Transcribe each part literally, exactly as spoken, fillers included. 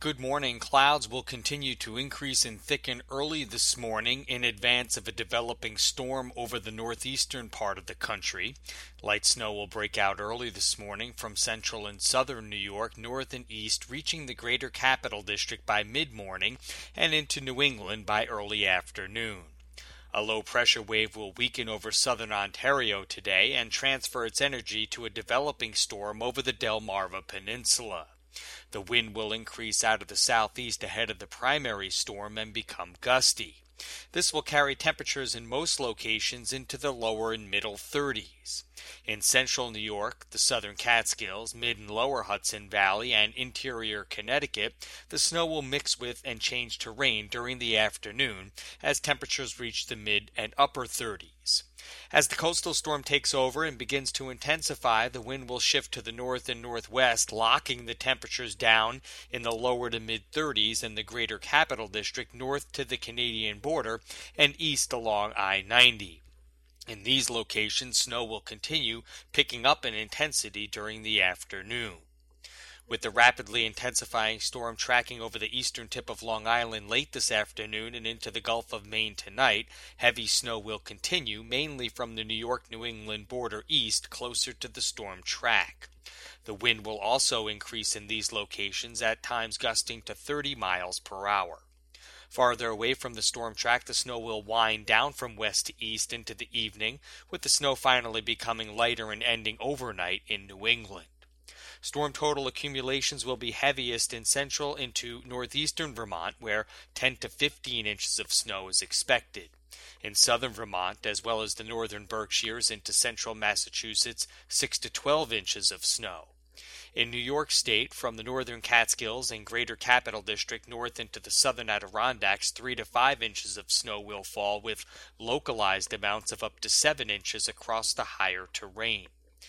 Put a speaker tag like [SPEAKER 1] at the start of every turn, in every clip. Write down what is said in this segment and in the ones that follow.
[SPEAKER 1] Good morning. Clouds will continue to increase and thicken early this morning in advance of a developing storm over the northeastern part of the country. Light snow will break out early this morning from central and southern New York, north and east, reaching the greater capital district by mid-morning and into New England by early afternoon. A low-pressure wave will weaken over southern Ontario today and transfer its energy to a developing storm over the Delmarva Peninsula. The wind will increase out of the southeast ahead of the primary storm and become gusty. This will carry temperatures in most locations into the lower and middle thirties. In central New York, the southern Catskills, mid and lower Hudson Valley, and interior Connecticut, the snow will mix with and change to rain during the afternoon as temperatures reach the mid and upper thirties. As the coastal storm takes over and begins to intensify, the wind will shift to the north and northwest, locking the temperatures down in the lower to mid-thirties in the greater capital district north to the Canadian border and east along I ninety. In these locations, snow will continue picking up in intensity during the afternoon. With the rapidly intensifying storm tracking over the eastern tip of Long Island late this afternoon and into the Gulf of Maine tonight, heavy snow will continue, mainly from the New York-New England border east, closer to the storm track. The wind will also increase in these locations, at times gusting to thirty miles per hour. Farther away from the storm track, the snow will wind down from west to east into the evening, with the snow finally becoming lighter and ending overnight in New England. Storm total accumulations will be heaviest in central into northeastern Vermont, where ten to fifteen inches of snow is expected. In southern Vermont, as well as the northern Berkshires into central Massachusetts, six to twelve inches of snow. In New York State, from the northern Catskills and greater capital district north into the southern Adirondacks, three to five inches of snow will fall, with localized amounts of up to seven inches across the higher terrain.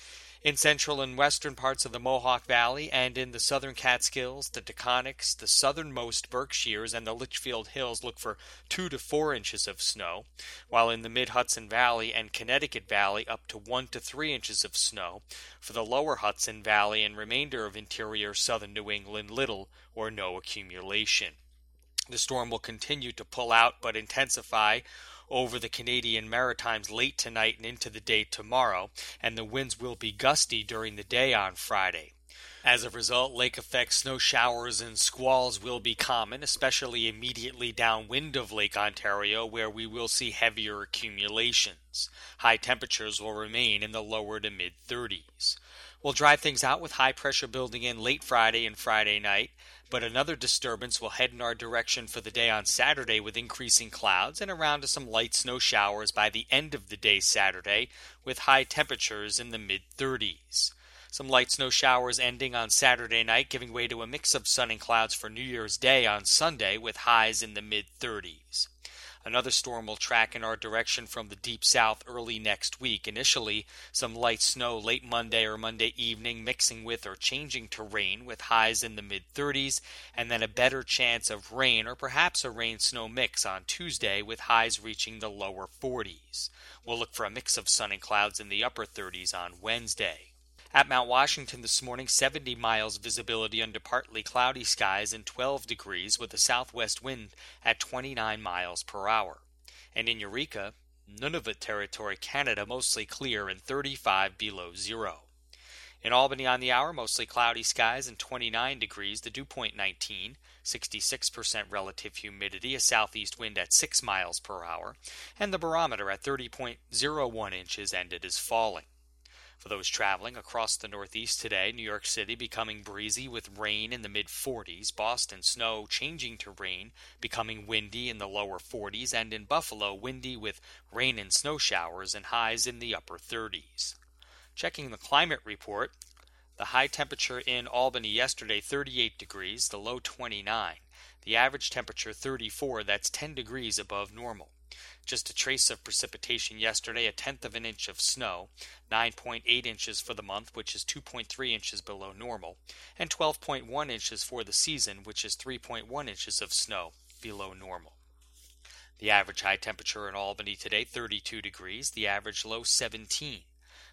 [SPEAKER 1] In central and western parts of the Mohawk Valley and in the southern Catskills, the Taconics, the southernmost Berkshires, and the Litchfield Hills look for two to four inches of snow, while in the mid-Hudson Valley and Connecticut Valley up to one to three inches of snow. For the lower Hudson Valley and remainder of interior southern New England, little or no accumulation. The storm will continue to pull out but intensify over the Canadian Maritimes late tonight and into the day tomorrow, and the winds will be gusty during the day on Friday. As a result, lake-effect snow showers and squalls will be common, especially immediately downwind of Lake Ontario, where we will see heavier accumulations. High temperatures will remain in the lower to mid-thirties. We'll dry things out with high pressure building in late Friday and Friday night, but another disturbance will head in our direction for the day on Saturday with increasing clouds and around to some light snow showers by the end of the day Saturday, with high temperatures in the mid-thirties. Some light snow showers ending on Saturday night, giving way to a mix of sun and clouds for New Year's Day on Sunday, with highs in the mid-thirties. Another storm will track in our direction from the deep south early next week. Initially, some light snow late Monday or Monday evening, mixing with or changing to rain with highs in the mid-thirties, and then a better chance of rain or perhaps a rain-snow mix on Tuesday with highs reaching the lower forties. We'll look for a mix of sun and clouds in the upper thirties on Wednesday. At Mount Washington this morning, seventy miles visibility under partly cloudy skies and twelve degrees with a southwest wind at twenty-nine miles per hour. And in Eureka, Nunavut Territory, Canada, mostly clear and thirty-five below zero. In Albany on the hour, mostly cloudy skies and twenty-nine degrees, the dew point nineteen, sixty-six percent relative humidity, a southeast wind at six miles per hour, and the barometer at thirty point zero one inches, and it is falling. For those traveling across the Northeast today, New York City becoming breezy with rain in the mid-forties, Boston snow changing to rain, becoming windy in the lower forties, and in Buffalo windy with rain and snow showers and highs in the upper thirties. Checking the climate report, the high temperature in Albany yesterday thirty-eight degrees, the low twenty-nine. The average temperature thirty-four, that's ten degrees above normal. Just a trace of precipitation yesterday, a tenth of an inch of snow, nine point eight inches for the month, which is two point three inches below normal, and twelve point one inches for the season, which is three point one inches of snow below normal. The average high temperature in Albany today, thirty-two degrees, the average low seventeen.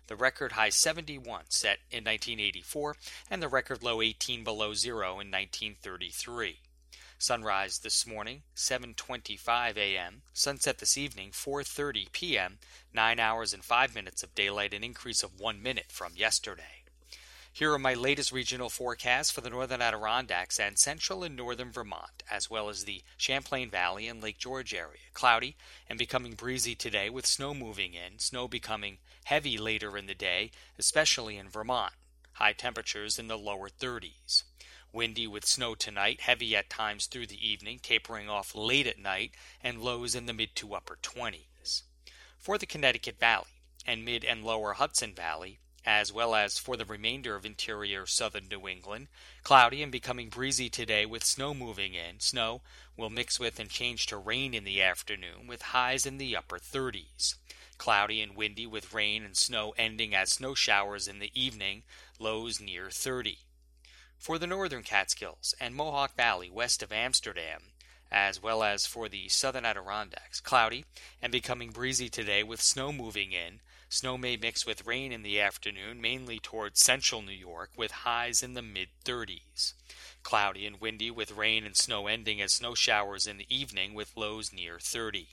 [SPEAKER 1] the record high seventy-one set in nineteen eighty-four, and the record low eighteen below zero in nineteen thirty-three. Sunrise this morning, seven twenty-five a.m. Sunset this evening, four thirty p.m., nine hours and five minutes of daylight, an increase of one minute from yesterday. Here are my latest regional forecasts for the northern Adirondacks and central and northern Vermont, as well as the Champlain Valley and Lake George area. Cloudy and becoming breezy today with snow moving in, snow becoming heavy later in the day, especially in Vermont. High temperatures in the lower thirties. Windy with snow tonight, heavy at times through the evening, tapering off late at night, and lows in the mid to upper twenties. For the Connecticut Valley and mid and lower Hudson Valley, as well as for the remainder of interior southern New England, cloudy and becoming breezy today with snow moving in. Snow will mix with and change to rain in the afternoon with highs in the upper thirties. Cloudy and windy with rain and snow ending as snow showers in the evening, lows near thirty. For the northern Catskills and Mohawk Valley west of Amsterdam, as well as for the southern Adirondacks, cloudy and becoming breezy today with snow moving in. Snow may mix with rain in the afternoon, mainly towards central New York, with highs in the mid thirties. Cloudy and windy with rain and snow ending as snow showers in the evening with lows near thirty.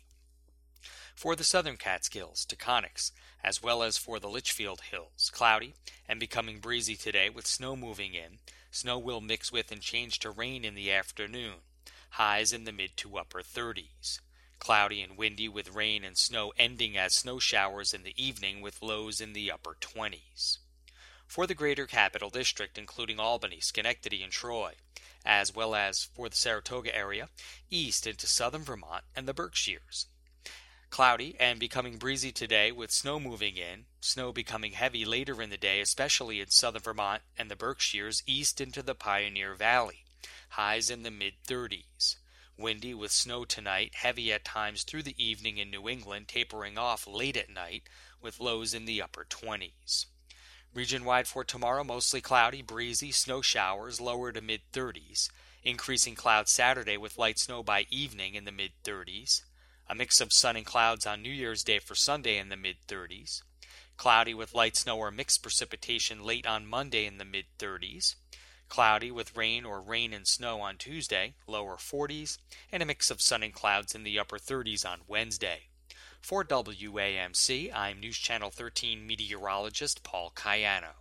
[SPEAKER 1] For the southern Catskills, Taconics, as well as for the Litchfield Hills, cloudy and becoming breezy today with snow moving in. Snow will mix with and change to rain in the afternoon. Highs in the mid to upper thirties. Cloudy and windy with rain and snow ending as snow showers in the evening with lows in the upper twenties. For the greater capital district, including Albany, Schenectady, and Troy, as well as for the Saratoga area, east into southern Vermont and the Berkshires. Cloudy and becoming breezy today with snow moving in, snow becoming heavy later in the day, especially in southern Vermont and the Berkshires east into the Pioneer Valley. Highs in the mid thirties. Windy with snow tonight, heavy at times through the evening in New England, tapering off late at night with lows in the upper twenties. Region-wide for tomorrow, mostly cloudy, breezy, snow showers, lower to mid thirties. Increasing clouds Saturday with light snow by evening in the mid thirties. A mix of sun and clouds on New Year's Day for Sunday in the mid thirties. Cloudy with light snow or mixed precipitation late on Monday in the mid thirties. Cloudy with rain or rain and snow on Tuesday, lower forties. And a mix of sun and clouds in the upper thirties on Wednesday. For W A M C, I'm News Channel thirteen meteorologist Paul Cayano.